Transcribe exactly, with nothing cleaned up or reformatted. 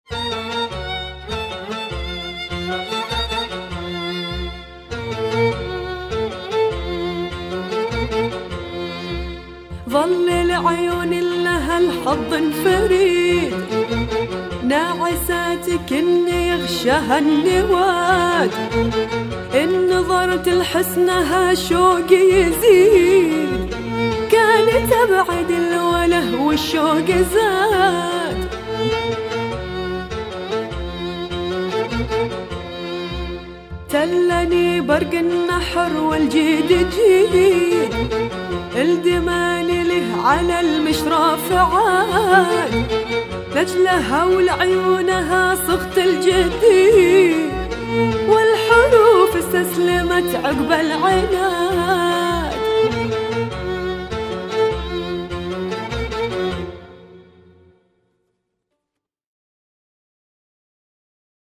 ظل العيون لها الحظ فريد، ناعساتك إن يغشاها النواد، إن نظرت لحسنها شوقي يزيد، كانت أبعد الوله والشوق زاد. تلني برق النحر والجيد جيد، الدمان له على المشراف عاد، لجلها ولعيونها صغت الجديد، والحروف استسلمت عقب العناد.